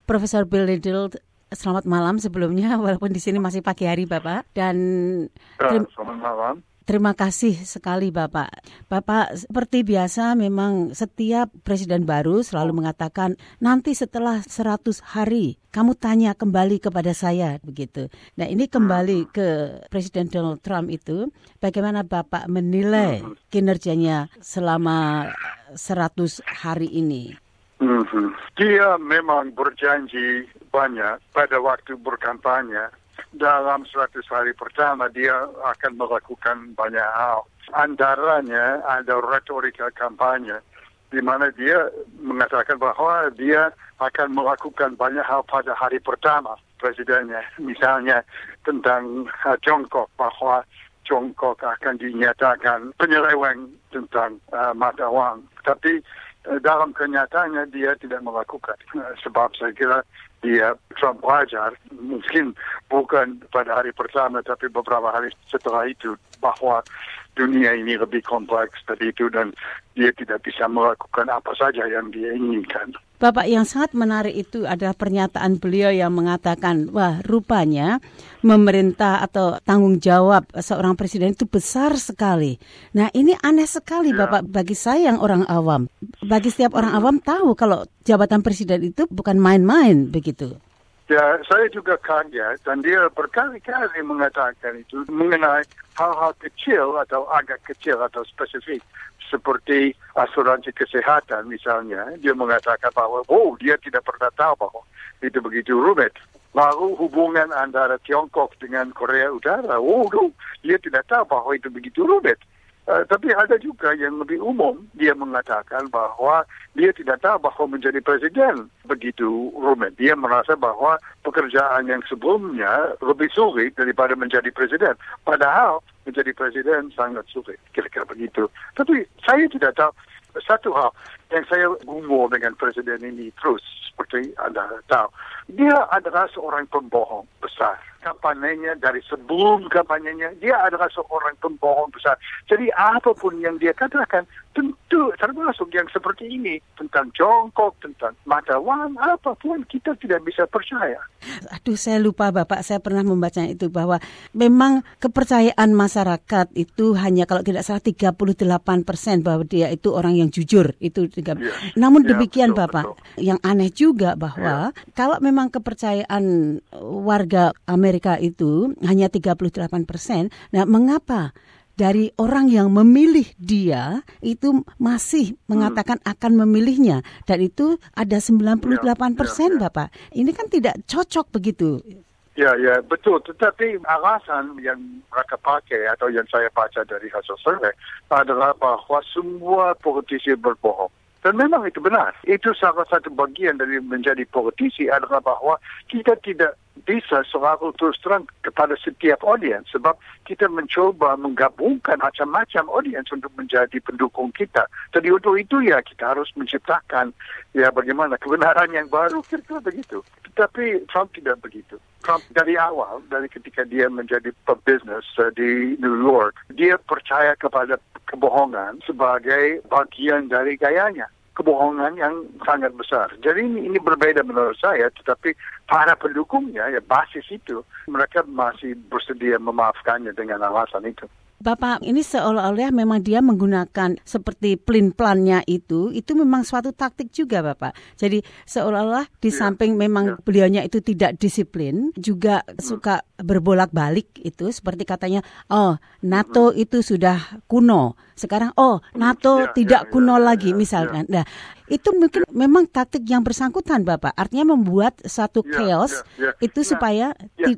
Profesor Bill Liddle, selamat malam sebelumnya, walaupun di sini masih pagi hari Bapak. Dan selamat malam. Terima kasih sekali Bapak. Bapak seperti biasa memang setiap presiden baru selalu mengatakan nanti setelah 100 hari kamu tanya kembali kepada saya begitu. Nah ini kembali ke Presiden Donald Trump itu, bagaimana Bapak menilai kinerjanya selama 100 hari ini? Dia memang berjanji banyak pada waktu berkampanye. Dalam 100 hari pertama dia akan melakukan banyak hal. Antaranya ada retorika kampanye di mana dia mengatakan bahwa dia akan melakukan banyak hal pada hari pertama presidennya. Misalnya tentang Tiongkok, bahwa Tiongkok akan dinyatakan penyeleweng tentang mata wang. Tapi dalam kenyataannya dia tidak melakukan. Sebab saya kira dia Trump belajar, mungkin bukan pada hari pertama tapi beberapa hari setelah itu, bahwa dunia ini lebih kompleks dari itu dan dia tidak bisa melakukan apa saja yang dia inginkan. Bapak, yang sangat menarik itu adalah pernyataan beliau yang mengatakan, wah rupanya memerintah atau tanggung jawab seorang presiden itu besar sekali. Nah ini aneh sekali Bapak, bagi saya yang orang awam. Bagi setiap orang awam tahu kalau jabatan presiden itu bukan main-main begitu. Ya, saya juga kaget dan dia berkali-kali mengatakan itu mengenai hal-hal kecil atau agak kecil atau spesifik. Seperti asuransi kesehatan misalnya, dia mengatakan bahwa dia tidak pernah tahu bahwa itu begitu rumit. Lalu hubungan antara Tiongkok dengan Korea Utara, dia tidak tahu bahwa itu begitu rumit. Tapi ada juga yang lebih umum, dia mengatakan bahwa dia tidak tahu bahwa menjadi presiden begitu rumit. Dia merasa bahwa pekerjaan yang sebelumnya lebih sulit daripada menjadi presiden. Padahal menjadi presiden sangat sulit, kira-kira begitu. Tapi saya tidak tahu, satu hal yang saya gumul dengan presiden ini terus, seperti Anda tahu, dia adalah seorang pembohong besar. Kampanyenya dari sebelum kampanyenya, dia adalah seorang pembohong besar. Jadi apapun yang dia katakan, tentu termasuk yang seperti ini, tentang Tiongkok, tentang mata wang, apapun kita tidak bisa percaya. Aduh, saya lupa Bapak, saya pernah membaca itu bahwa memang kepercayaan masyarakat itu hanya kalau tidak salah 38% bahwa dia itu orang yang jujur. Itu juga. Namun demikian betul, Bapak, yang aneh juga bahwa kalau memang kepercayaan warga Amerika itu hanya 38%, nah mengapa dari orang yang memilih dia itu masih mengatakan akan memilihnya, dan itu ada 98%, Bapak. Ini kan tidak cocok begitu. Ya, betul. Tetapi alasan yang mereka pakai atau yang saya baca dari hasil survei adalah bahwa semua politisi berbohong. Dan memang itu benar. Itu salah satu bagian dari menjadi politisi adalah bahwa kita tidak bisa selalu terus terang kepada setiap audiens. Sebab kita mencoba menggabungkan macam-macam audiens untuk menjadi pendukung kita. Jadi untuk itu kita harus menciptakan bagaimana kebenaran yang baru, kira-kira begitu. Tetapi Trump tidak begitu. Trump dari awal, dari ketika dia menjadi pebisnis di New York, dia percaya kepada kebohongan sebagai bagian dari gayanya. Kebohongan yang sangat besar. Jadi ini berbeda menurut saya, tetapi para pendukungnya, basis itu, mereka masih bersedia memaafkannya dengan alasan itu. Bapak, ini seolah-olah memang dia menggunakan seperti plan-plannya itu memang suatu taktik juga, Bapak. Jadi seolah-olah di samping memang beliaunya itu tidak disiplin, juga suka berbolak-balik itu, seperti katanya, NATO itu sudah kuno. Sekarang, NATO tidak kuno lagi, misalkan. Nah, itu mungkin memang taktik yang bersangkutan, Bapak. Artinya membuat satu chaos itu supaya...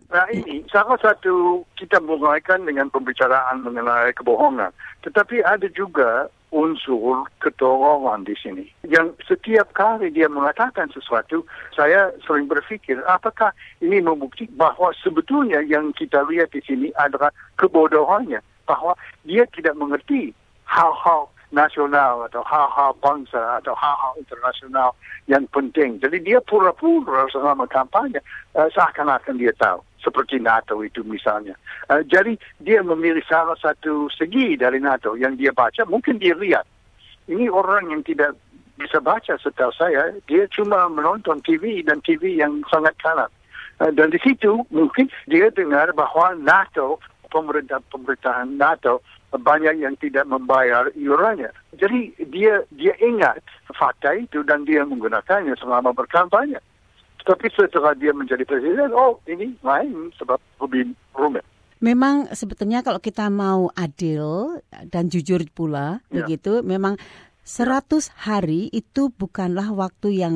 ini salah satu kita mulaikan dengan pembicaraan mengenai kebohongan. Tetapi ada juga unsur ketolongan di sini. Yang setiap kali dia mengatakan sesuatu, saya sering berpikir, apakah ini membuktikan bahwa sebetulnya yang kita lihat di sini adalah kebodohannya. Bahwa dia tidak mengerti hal-hal nasional atau hal-hal bangsa atau hal-hal internasional yang penting. Jadi dia pura-pura selama kampanye seakan-akan dia tahu. Seperti NATO itu misalnya. Jadi dia memilih salah satu segi dari NATO yang dia baca, mungkin dia lihat. Ini orang yang tidak bisa baca setahu saya, dia cuma menonton TV dan TV yang sangat kanan. Dan di situ mungkin dia dengar bahawa NATO, pemerintahan NATO, banyak yang tidak membayar iurannya. Jadi dia ingat fakta itu dan dia menggunakannya selama berkampanye. Tapi setelah dia menjadi presiden, ini lain sebab lebih rumit. Memang sebetulnya kalau kita mau adil dan jujur pula, begitu, memang 100 hari itu bukanlah waktu yang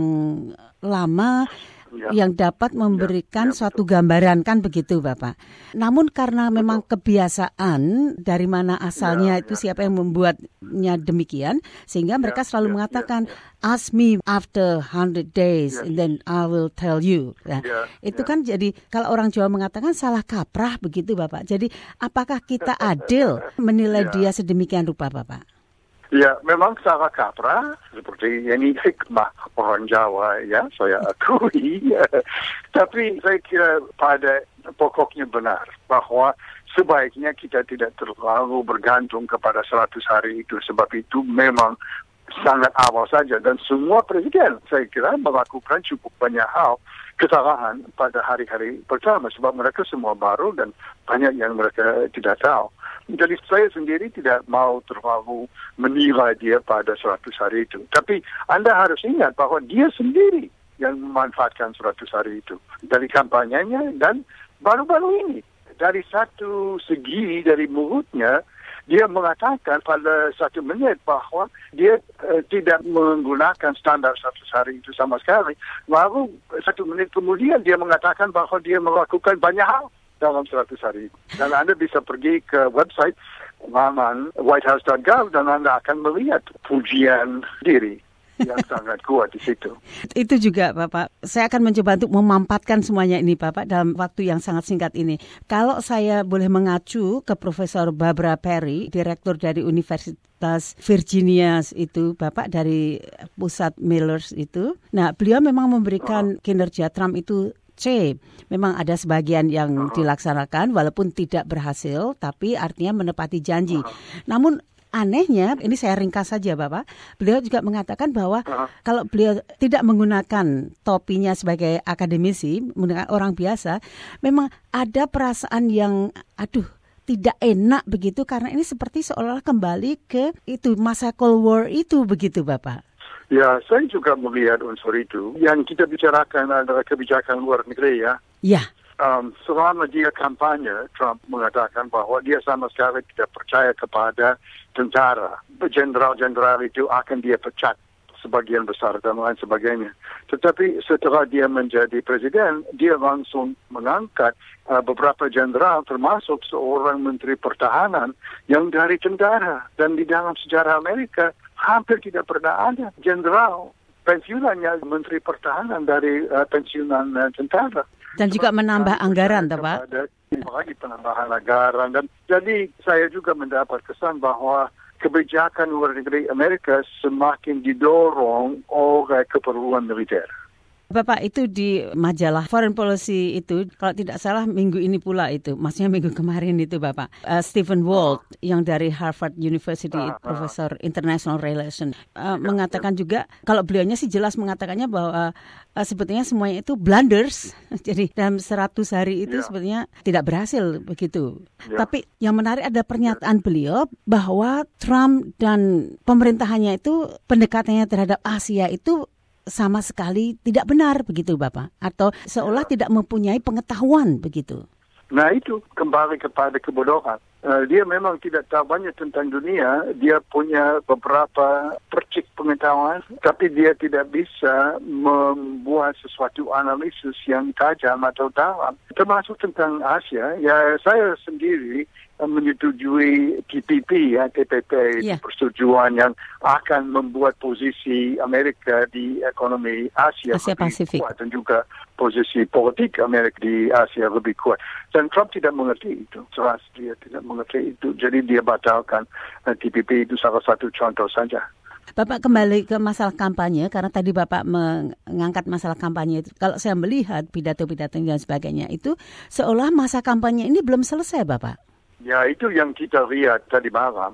lama yang dapat memberikan suatu gambaran, kan begitu Bapak. Namun karena memang kebiasaan dari mana asalnya itu siapa yang membuatnya demikian, sehingga mereka selalu mengatakan ask me after 100 days and then I will tell you. Nah, itu kan jadi kalau orang Jawa mengatakan salah kaprah begitu Bapak. Jadi apakah kita adil menilai dia sedemikian rupa Bapak? Ya, memang salah kaprah, seperti ini hikmah orang Jawa, ya, saya akui. Tapi saya kira pada pokoknya benar, bahwa sebaiknya kita tidak terlalu bergantung kepada 100 hari itu, sebab itu memang sangat awal saja. Dan semua presiden, saya kira, melakukan cukup banyak hal kesalahan pada hari-hari pertama, sebab mereka semua baru dan banyak yang mereka tidak tahu. Jadi saya sendiri tidak mau terlalu menilai dia pada 100 hari itu. Tapi Anda harus ingat bahwa dia sendiri yang memanfaatkan 100 hari itu. Dari kampanyenya dan baru-baru ini. Dari satu segi dari mulutnya, dia mengatakan pada 1 menit bahwa dia tidak menggunakan standar 100 hari itu sama sekali. Lalu 1 menit kemudian dia mengatakan bahwa dia melakukan banyak hal dalam 100 hari. Dan Anda bisa pergi ke website laman whitehouse.gov dan Anda akan melihat pujian diri yang sangat kuat di situ. Itu juga Bapak, saya akan mencoba untuk memampatkan semuanya ini Bapak dalam waktu yang sangat singkat ini. Kalau saya boleh mengacu ke Profesor Barbara Perry, Direktur dari Universitas Virginia itu Bapak, dari pusat Millers itu. Nah, beliau memang memberikan kinerja Trump itu C. Memang ada sebagian yang dilaksanakan walaupun tidak berhasil, tapi artinya menepati janji. Namun anehnya, ini saya ringkas saja Bapak, beliau juga mengatakan bahwa kalau beliau tidak menggunakan topinya sebagai akademisi, menggunakan orang biasa, memang ada perasaan yang tidak enak begitu, karena ini seperti seolah-olah kembali ke itu masa Cold War itu begitu Bapak. Ya, saya juga melihat unsur itu. Yang kita bicarakan adalah kebijakan luar negeri, ya. Ya. Selama dia kampanye, Trump mengatakan bahwa dia sama sekali tidak percaya kepada tentara. Jenderal-jenderal itu akan dia pecat sebagian besar dan lain sebagainya. Tetapi setelah dia menjadi presiden, dia langsung mengangkat beberapa jenderal, termasuk seorang menteri pertahanan yang dari tentara. Dan di dalam sejarah Amerika, hampir tidak pernah ada jenderal pensiunannya menteri pertahanan dari pensiunan tentara. Dan juga menambah anggaran, Pak. Lagi penambahan anggaran. Dan jadi saya juga mendapat kesan bahwa kebijakan luar negeri Amerika semakin didorong oleh keperluan militer. Bapak, itu di majalah Foreign Policy itu, kalau tidak salah minggu ini pula itu, maksudnya minggu kemarin itu Bapak, Stephen Walt yang dari Harvard University, Profesor International Relations, mengatakan juga, kalau beliaunya sih jelas mengatakannya bahwa sebetulnya semuanya itu blunders, jadi dalam 100 hari itu sebetulnya tidak berhasil begitu. Tapi yang menarik ada pernyataan beliau bahwa Trump dan pemerintahannya itu pendekatannya terhadap Asia itu sama sekali tidak benar begitu Bapak, atau seolah tidak mempunyai pengetahuan begitu. Nah itu kembali kepada kebodohan. Dia memang tidak tahu banyak tentang dunia, dia punya beberapa percik pengetahuan, tapi dia tidak bisa membuat sesuatu analisis yang tajam atau dalam. Termasuk tentang Asia, ya saya sendiri menyetujui TPP, TPP, persetujuan yang akan membuat posisi Amerika di ekonomi Asia lebih Pasifik kuat dan juga posisi politik Amerika di Asia lebih kuat. Dan Trump tidak mengerti itu, jelas dia tidak mengerti itu. Jadi dia batalkan TPP, itu salah satu contoh saja. Bapak kembali ke masalah kampanye, karena tadi Bapak mengangkat masalah kampanye itu. Kalau saya melihat pidato-pidato dan sebagainya itu, seolah masa kampanye ini belum selesai Bapak. Ya, itu yang kita lihat tadi malam.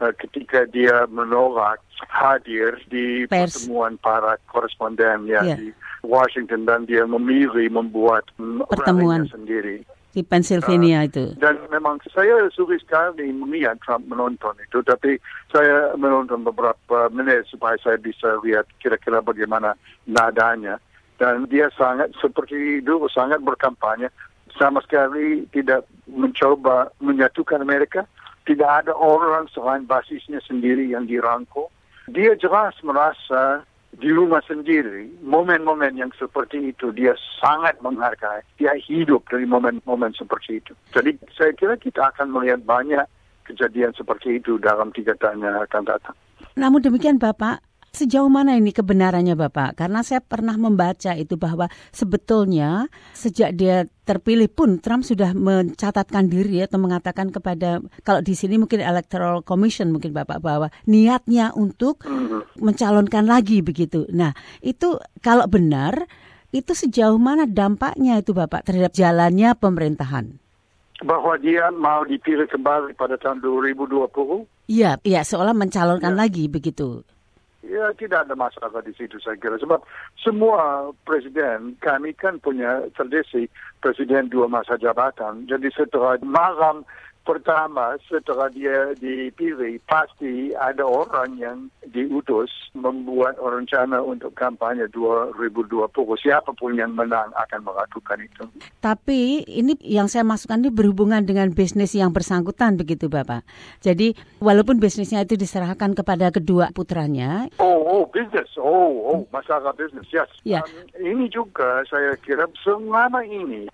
ketika dia menolak hadir di pertemuan para koresponden di Washington dan dia memilih membuat pertemuan sendiri di Pennsylvania itu. Dan memang saya sulit sekali melihat Trump menonton itu, tapi saya menonton beberapa menit supaya saya bisa lihat kira-kira bagaimana nadanya. Dan dia sangat seperti dulu, sangat berkampanye, sama sekali tidak mencoba menyatukan Amerika. Tidak ada orang selain basisnya sendiri yang dirangkul. Dia jelas merasa di rumah sendiri, momen-momen yang seperti itu dia sangat menghargai. Dia hidup dari momen-momen seperti itu. Jadi saya kira kita akan melihat banyak kejadian seperti itu dalam 3 tahun yang akan datang. Namun demikian Bapak, sejauh mana ini kebenarannya Bapak? Karena saya pernah membaca itu bahwa sebetulnya sejak dia terpilih pun Trump sudah mencatatkan diri atau mengatakan kepada, kalau di sini mungkin Electoral Commission mungkin Bapak, bahwa niatnya untuk mencalonkan lagi begitu. Nah itu kalau benar, itu sejauh mana dampaknya itu Bapak terhadap jalannya pemerintahan? Bahwa dia mau dipilih kembali pada tahun 2020? Iya, seolah mencalonkan lagi begitu. Ya, tidak ada masalah di situ saya kira. Sebab semua presiden, kami kan punya tradisi presiden 2 masa jabatan. Jadi setelah malam pertama, setelah dia dipilih, pasti ada orang yang diutus membuat rencana untuk kampanye 2020. Siapapun yang menang akan melakukan itu. Tapi ini yang saya masukkan ini berhubungan dengan bisnis yang bersangkutan begitu Bapak. Jadi walaupun bisnisnya itu diserahkan kepada kedua putranya. Bisnis. Masalah bisnis. Yes. Yeah. Ini juga saya kira selama ini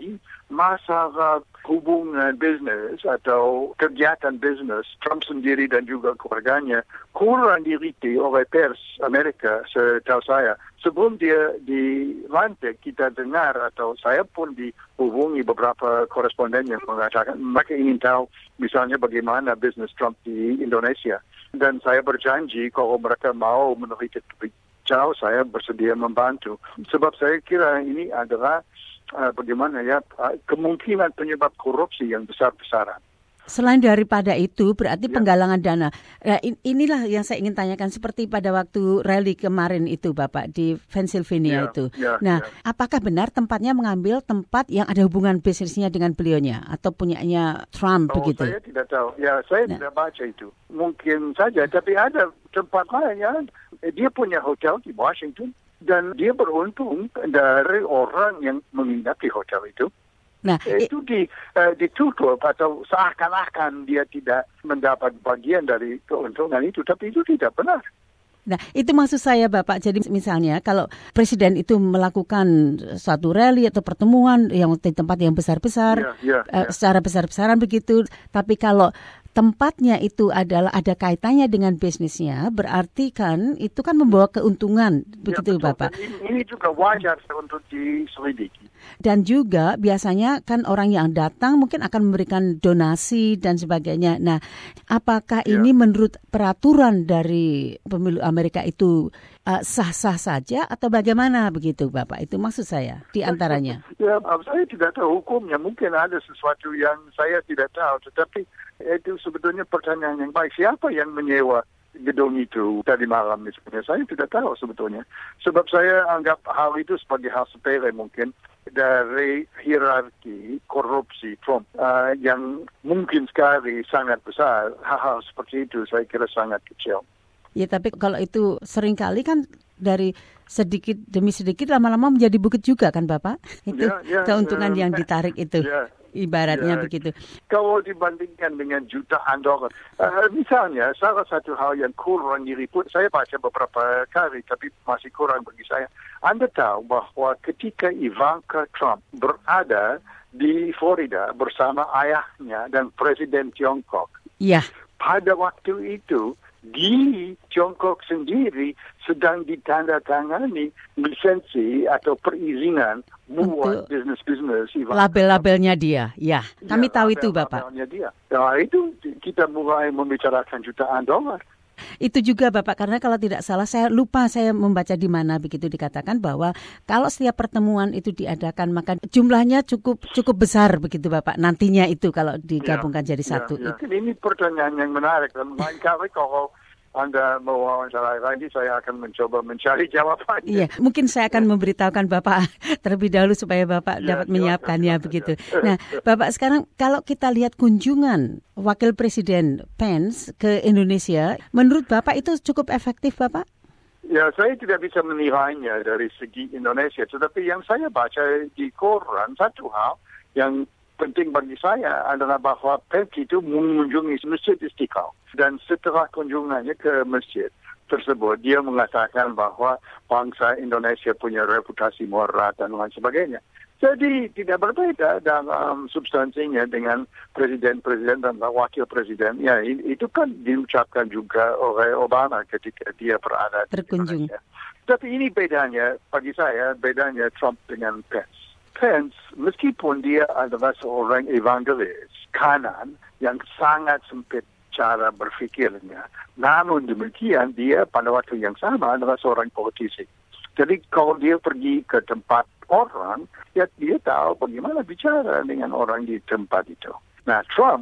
masalah hubungan bisnis atau kegiatan bisnis Trump sendiri dan juga keluarganya kurang diliti oleh pers Amerika setahu saya. Sebelum dia dilantik, kita dengar atau saya pun dihubungi beberapa koresponden yang mengatakan mereka ingin tahu misalnya bagaimana bisnis Trump di Indonesia. Dan saya berjanji kalau mereka mau meneliti lebih jauh, saya bersedia membantu. Sebab saya kira ini adalah bagaimana kemungkinan penyebab korupsi yang besar-besaran. Selain daripada itu, berarti penggalangan dana. Inilah yang saya ingin tanyakan, seperti pada waktu rally kemarin itu, Bapak, di Pennsylvania itu. Apakah benar tempatnya mengambil tempat yang ada hubungan bisnisnya dengan beliaunya atau punyanya Trump begitu? Saya tidak tahu. Saya tidak baca itu. Mungkin saja, tapi ada tempat lain dia punya hotel di Washington dan dia beruntung dari orang yang menginap di hotel itu. Nah, itu ditutup atau seakan-akan dia tidak mendapat bagian dari keuntungan itu, tapi itu tidak benar. Nah, itu maksud saya Bapak. Jadi misalnya kalau presiden itu melakukan suatu rally atau pertemuan yang di tempat yang besar-besar, secara besar-besaran begitu, tapi kalau tempatnya itu adalah ada kaitannya dengan bisnisnya, berarti kan itu kan membawa keuntungan, begitu Bapak. Ini juga wajar untuk diselidiki. Dan juga biasanya kan orang yang datang mungkin akan memberikan donasi dan sebagainya. Nah, apakah ini menurut peraturan dari pemilu Amerika itu sah-sah saja atau bagaimana begitu Bapak? Itu maksud saya di antaranya. Saya tidak tahu hukumnya. Mungkin ada sesuatu yang saya tidak tahu. Tetapi itu sebetulnya pertanyaan yang baik. Siapa yang menyewa gedung itu tadi malam misalnya? Saya tidak tahu sebetulnya. Sebab saya anggap hal itu sebagai hal sepele mungkin dari hierarki korupsi Trump yang mungkin sekali sangat besar. Hal-hal seperti itu saya kira sangat kecil. Ya, tapi kalau itu seringkali kan dari sedikit demi sedikit lama-lama menjadi bukit juga kan Bapak? Itu keuntungan yang ditarik itu. Ibaratnya begitu. Kalau dibandingkan dengan jutaan dolar, misalnya salah satu hal yang kurang diliput, saya baca beberapa kali tapi masih kurang bagi saya. Anda tahu bahwa ketika Ivanka Trump berada di Florida bersama ayahnya dan Presiden Tiongkok, pada waktu itu di Tiongkok sendiri sedang ditandatangani lisensi atau perizinan buat bisnis-bisnis. Label-labelnya dia, kami tahu itu Bapak. Dia. Nah, itu kita mulai membicarakan jutaan dolar. Itu juga Bapak, karena kalau tidak salah saya membaca di mana begitu dikatakan bahwa kalau setiap pertemuan itu diadakan maka jumlahnya cukup besar begitu Bapak. Nantinya itu kalau digabungkan jadi satu. Ini pertanyaan yang menarik dan lain kali kalau Anda mewawancarai lagi, saya akan mencoba mencari jawabannya. Iya, mungkin saya akan memberitahukan Bapak terlebih dahulu supaya Bapak dapat menyiapkannya begitu. Nah, Bapak sekarang kalau kita lihat kunjungan Wakil Presiden Pence ke Indonesia, menurut Bapak itu cukup efektif, Bapak? Ya, saya tidak bisa menilainya dari segi Indonesia, tetapi yang saya baca di koran, satu hal yang penting bagi saya adalah bahwa Pence itu mengunjungi Masjid Istiqlal. Dan setelah kunjungannya ke masjid tersebut, dia mengatakan bahwa bangsa Indonesia punya reputasi moral dan lain sebagainya. Jadi tidak berbeda dalam substansinya dengan presiden-presiden dan wakil presiden. Ya, itu kan diucapkan juga oleh Obama ketika dia berada di Indonesia. Tapi ini bedanya, bagi saya, bedanya Trump dengan Pence. Pence, meskipun dia adalah seorang evangelis kanan yang sangat sempit cara berfikirnya, namun demikian dia pada waktu yang sama adalah seorang politisi. Jadi kalau dia pergi ke tempat orang, ya dia tahu bagaimana bicara dengan orang di tempat itu. Nah, Trump,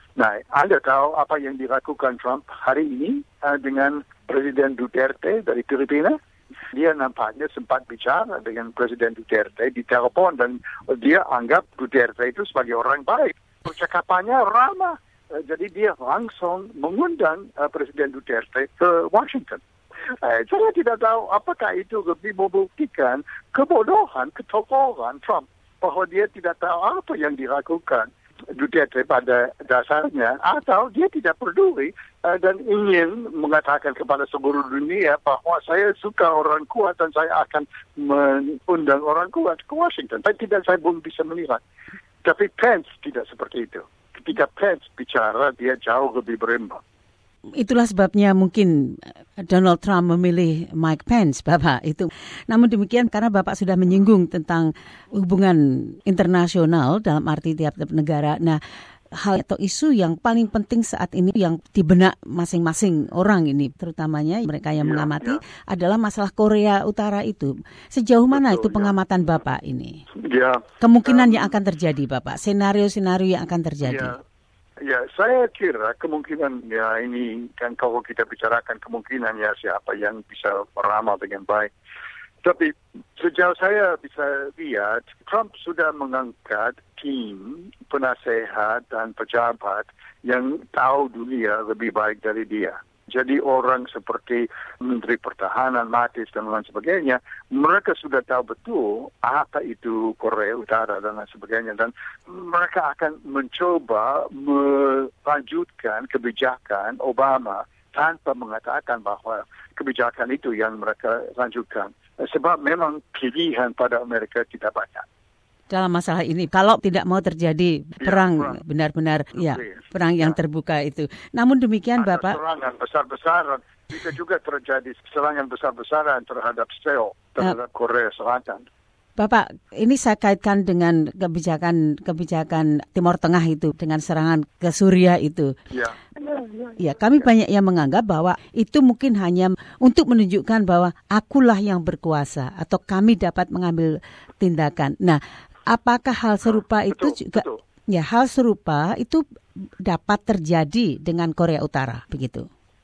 Anda tahu apa yang dilakukan Trump hari ini dengan Presiden Duterte dari Filipina? Dia nampaknya sempat bicara dengan Presiden Duterte di telepon dan dia anggap Duterte itu sebagai orang baik. Percakapannya ramah. Jadi dia langsung mengundang Presiden Duterte ke Washington. Saya tidak tahu apakah itu lebih membuktikan kebodohan, ketokohan Trump bahwa dia tidak tahu apa yang dilakukan Duterte pada dasarnya, atau dia tidak peduli dan ingin mengatakan kepada seluruh dunia bahwa saya suka orang kuat dan saya akan mengundang orang kuat ke Washington. Tapi saya belum bisa menilai. Tapi Pence tidak seperti itu. Ketika Pence bicara, dia jauh lebih berimbang. Itulah sebabnya mungkin Donald Trump memilih Mike Pence, Bapak itu. Namun demikian karena Bapak sudah menyinggung tentang hubungan internasional dalam arti tiap-tiap negara. Nah, hal atau isu yang paling penting saat ini yang di benak masing-masing orang ini, terutamanya mereka yang mengamati, adalah masalah Korea Utara itu. Sejauh mana itu pengamatan Bapak ini? Kemungkinan yang akan terjadi, Bapak? Senario-senario yang akan terjadi? Ya, saya kira kemungkinan ini kan kalau kita bicarakan kemungkinan siapa yang bisa meramal dengan baik. Tapi sejauh saya bisa lihat, Trump sudah mengangkat tim penasehat dan pejabat yang tahu dunia lebih baik dari dia. Jadi orang seperti Menteri Pertahanan, Mattis, dan lain sebagainya, mereka sudah tahu betul apa itu Korea Utara dan lain sebagainya. Dan mereka akan mencoba melanjutkan kebijakan Obama tanpa mengatakan bahwa kebijakan itu yang mereka lanjutkan. Sebab memang pilihan pada Amerika tidak banyak. Dalam masalah ini, kalau tidak mau terjadi perang benar-benar perang yang terbuka itu. Namun demikian Bapak, serangan besar-besaran, bisa juga terjadi serangan besar-besaran terhadap Seoul, terhadap Korea Selatan. Bapak, ini saya kaitkan dengan kebijakan Timur Tengah itu, dengan serangan ke Suriah itu. Ya, kami banyak yang menganggap bahwa itu mungkin hanya untuk menunjukkan bahwa akulah yang berkuasa atau kami dapat mengambil tindakan. Nah, apakah hal serupa itu juga? Betul. Ya, hal serupa itu dapat terjadi dengan Korea Utara, begitu.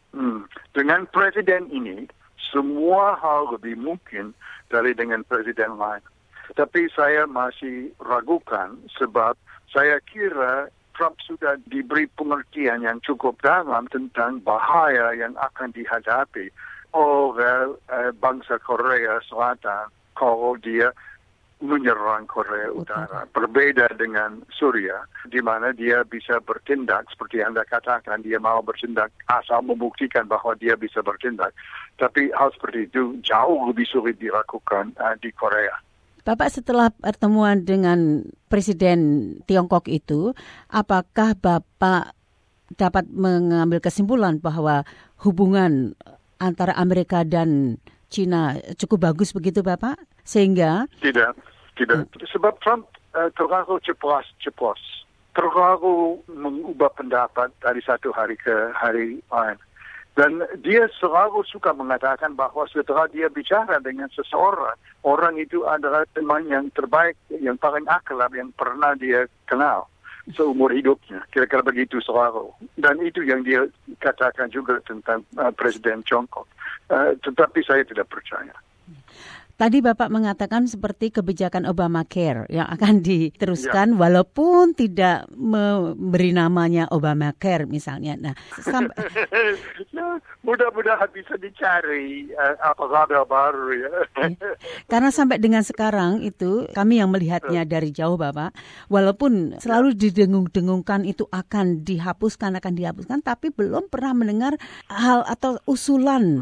Dengan presiden ini, semua hal lebih mungkin dari dengan presiden lain. Tapi saya masih ragukan sebab saya kira Trump sudah diberi pengertian yang cukup dalam tentang bahaya yang akan dihadapi oleh bangsa Korea Selatan kalau dia menyerang Korea Utara. Berbeda dengan Suriah, di mana dia bisa bertindak, seperti Anda katakan, dia mau bertindak asal membuktikan bahwa dia bisa bertindak. Tapi hal seperti itu jauh lebih sulit dilakukan di Korea. Bapak, setelah pertemuan dengan Presiden Tiongkok itu, apakah Bapak dapat mengambil kesimpulan bahwa hubungan antara Amerika dan China cukup bagus begitu, Bapak? Sehingga Tidak. Sebab Trump terlalu ceplos, terlalu mengubah pendapat dari satu hari ke hari lain. Dan dia selalu suka mengatakan bahawa setelah dia bicara dengan seseorang, orang itu adalah teman yang terbaik, yang paling akrab yang pernah dia kenal seumur hidupnya. Kira-kira begitu selalu. Dan itu yang dia katakan juga tentang Presiden Tiongkok. Tetapi saya tidak percaya. Tadi Bapak mengatakan seperti kebijakan Obamacare yang akan diteruskan walaupun tidak memberi namanya Obamacare misalnya. Nah, mudah-mudahan bisa dicari apa label baru ya. Karena sampai dengan sekarang itu kami yang melihatnya dari jauh Bapak, walaupun selalu didengung-dengungkan itu akan dihapuskan, tapi belum pernah mendengar hal atau usulan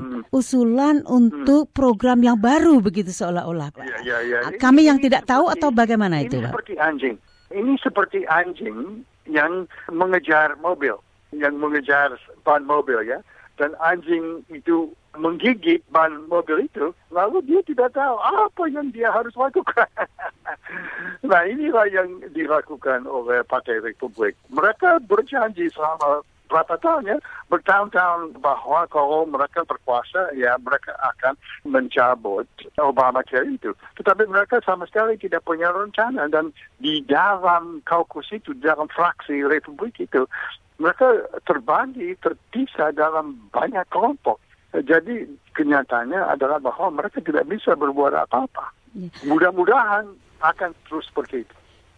untuk program yang baru begitu seolah-olah. Kami yang tidak tahu atau bagaimana itu, Pak? Ini seperti anjing yang mengejar mobil, yang mengejar ban mobil ya. Dan anjing itu menggigit ban mobil itu, lalu dia tidak tahu apa yang dia harus lakukan. Nah, inilah yang dilakukan oleh Partai Republik. Mereka berjanji selama berapa tahun ya, bertahun-tahun bahwa kalau mereka berkuasa, ya mereka akan mencabut Obamacare itu. Tetapi mereka sama sekali tidak punya rencana. Dan di dalam kaukus itu, dalam fraksi Republik itu, mereka terbagi, terpisah dalam banyak kelompok. Jadi kenyataannya adalah bahwa mereka tidak bisa berbuat apa-apa. Mudah-mudahan akan terus seperti itu.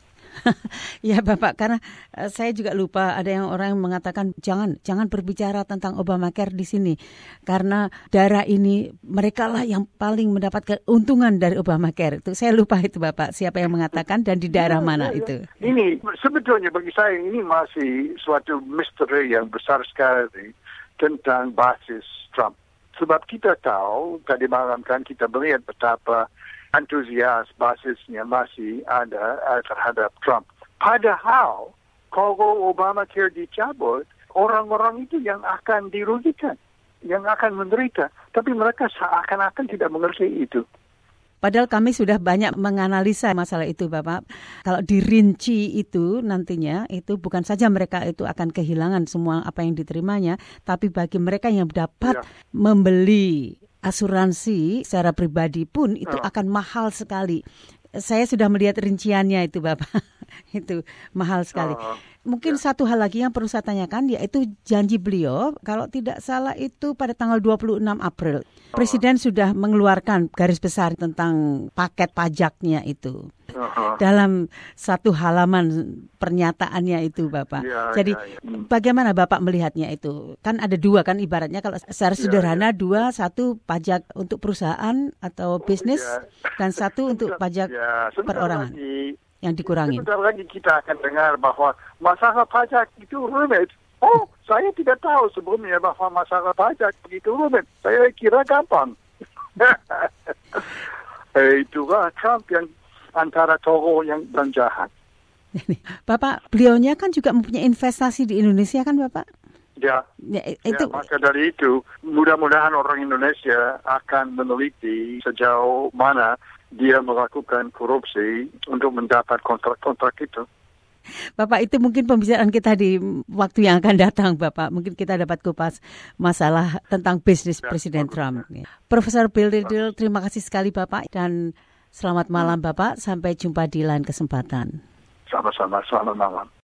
Ya Bapak, karena saya juga lupa ada orang yang mengatakan jangan berbicara tentang Obamacare di sini karena daerah ini mereka lah yang paling mendapat keuntungan dari Obamacare. Itu saya lupa itu Bapak siapa yang mengatakan dan di daerah mana itu. Ini sebetulnya bagi saya ini masih suatu misteri yang besar sekali tentang basis Trump. Sebab kita tahu tadi malam kan kita melihat betapa antusias basisnya masih ada terhadap Trump. Padahal kalau Obamacare dicabut, orang-orang itu yang akan dirugikan, yang akan menderita. Tapi mereka seakan-akan tidak mengerti itu. Padahal kami sudah banyak menganalisa masalah itu Bapak. Kalau dirinci itu nantinya itu bukan saja mereka itu akan kehilangan semua apa yang diterimanya, tapi bagi mereka yang dapat membeli asuransi secara pribadi pun itu akan mahal sekali. Saya sudah melihat rinciannya itu Bapak. Itu mahal sekali. Mungkin satu hal lagi yang perlu saya tanyakan yaitu janji beliau kalau tidak salah itu pada tanggal 26 April. Presiden sudah mengeluarkan garis besar tentang paket pajaknya itu. Dalam satu halaman pernyataannya itu Bapak. Jadi bagaimana Bapak melihatnya itu? Kan ada dua kan ibaratnya kalau secara sederhana dua, satu pajak untuk perusahaan atau bisnis dan satu untuk pajak perorangan yang dikurangi. Sebentar lagi kita akan dengar bahwa masalah pajak itu rumit. Oh, saya tidak tahu sebelumnya bahwa masalah pajak begitu rumit. Saya kira gampang. Itulah Trump yang antara tokoh yang dan jahat. Bapak, beliaunya kan juga mempunyai investasi di Indonesia kan Bapak? Ya, maka dari itu mudah-mudahan orang Indonesia akan meneliti sejauh mana dia melakukan korupsi untuk mendapat kontrak-kontrak itu. Bapak, itu mungkin pembicaraan kita di waktu yang akan datang, Bapak. Mungkin kita dapat kupas masalah tentang bisnis Presiden Trump. Profesor Bill Riddle, terima kasih sekali Bapak dan selamat malam Bapak. Sampai jumpa di lain kesempatan. Sama-sama, selamat malam.